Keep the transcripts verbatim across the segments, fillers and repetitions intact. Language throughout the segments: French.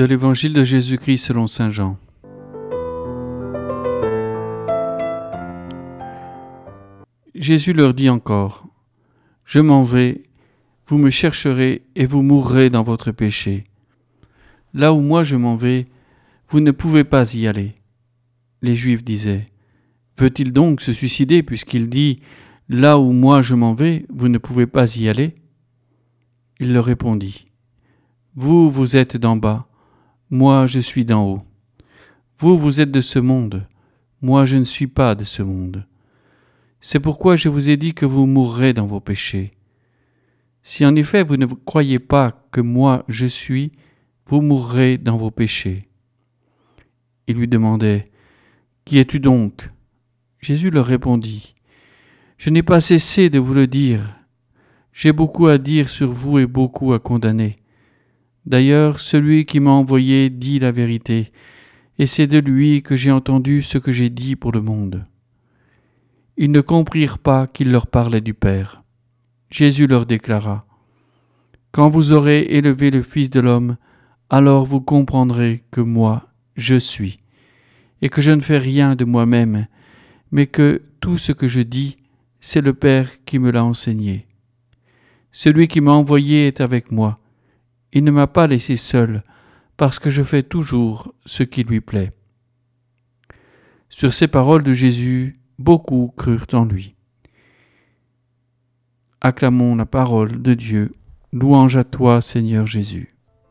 De l'Évangile de Jésus-Christ selon saint Jean. Jésus leur dit encore : « Je m'en vais, vous me chercherez et vous mourrez dans votre péché. Là où moi je m'en vais, vous ne pouvez pas y aller. » Les Juifs disaient : « Veut-il donc se suicider puisqu'il dit : Là où moi je m'en vais, vous ne pouvez pas y aller ? » Il leur répondit : « Vous, vous êtes d'en bas, moi je suis d'en haut. Vous, vous êtes de ce monde, moi je ne suis pas de ce monde. C'est pourquoi je vous ai dit que vous mourrez dans vos péchés. Si en effet vous ne croyez pas que moi je suis, vous mourrez dans vos péchés. » Ils lui demandaient : « Qui es-tu donc ?» Jésus leur répondit : « Je n'ai pas cessé de vous le dire. J'ai beaucoup à dire sur vous et beaucoup à condamner. D'ailleurs, celui qui m'a envoyé dit la vérité, et c'est de lui que j'ai entendu ce que j'ai dit pour le monde. » Ils ne comprirent pas qu'il leur parlait du Père. Jésus leur déclara : « Quand vous aurez élevé le Fils de l'homme, alors vous comprendrez que moi, je suis, et que je ne fais rien de moi-même, mais que tout ce que je dis, c'est le Père qui me l'a enseigné. Celui qui m'a envoyé est avec moi. Il ne m'a pas laissé seul, parce que je fais toujours ce qui lui plaît. » Sur ces paroles de Jésus, beaucoup crurent en lui. Acclamons la parole de Dieu. Louange à toi, Seigneur Jésus.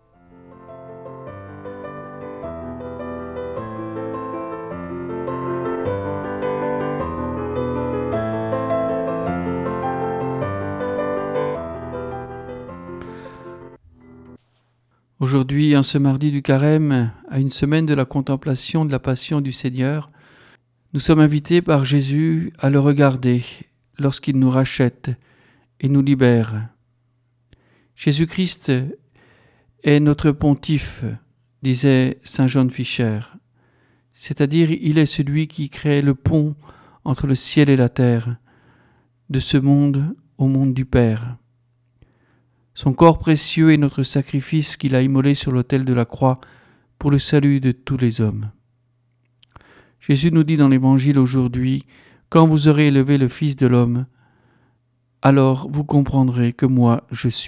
Aujourd'hui, en ce mardi du Carême, à une semaine de la contemplation de la Passion du Seigneur, nous sommes invités par Jésus à le regarder lorsqu'il nous rachète et nous libère. Jésus-Christ est notre pontife, disait saint John Fischer, c'est-à-dire il est celui qui crée le pont entre le ciel et la terre, de ce monde au monde du Père. Son corps précieux est notre sacrifice qu'il a immolé sur l'autel de la croix pour le salut de tous les hommes. Jésus nous dit dans l'Évangile aujourd'hui : « Quand vous aurez élevé le Fils de l'homme, alors vous comprendrez que moi je suis. »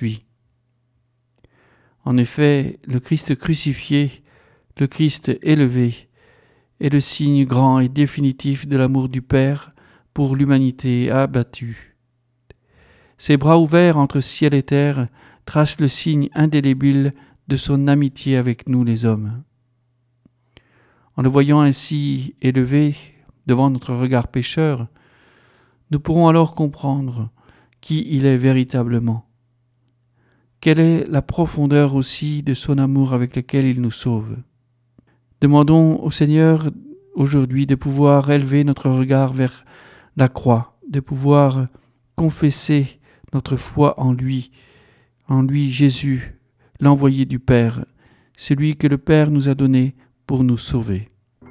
En effet, le Christ crucifié, le Christ élevé, est le signe grand et définitif de l'amour du Père pour l'humanité abattue. Ses bras ouverts entre ciel et terre tracent le signe indélébile de son amitié avec nous les hommes. En le voyant ainsi élevé devant notre regard pécheur, nous pourrons alors comprendre qui il est véritablement. Quelle est la profondeur aussi de son amour avec lequel il nous sauve. Demandons au Seigneur aujourd'hui de pouvoir élever notre regard vers la croix, de pouvoir confesser notre foi en lui, en lui Jésus, l'envoyé du Père, celui que le Père nous a donné pour nous sauver.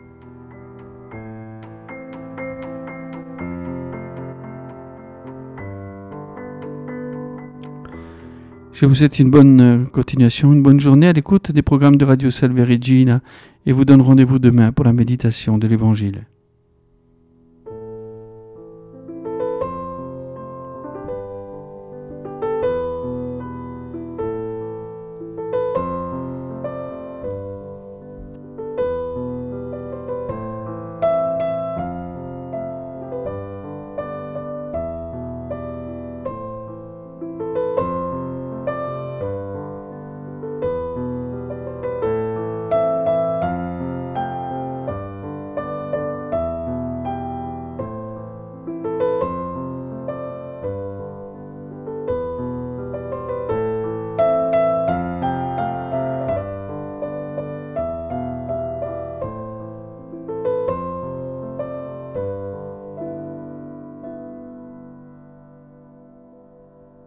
Je vous souhaite une bonne continuation, une bonne journée à l'écoute des programmes de Radio Salve Regina et vous donne rendez-vous demain pour la méditation de l'Évangile.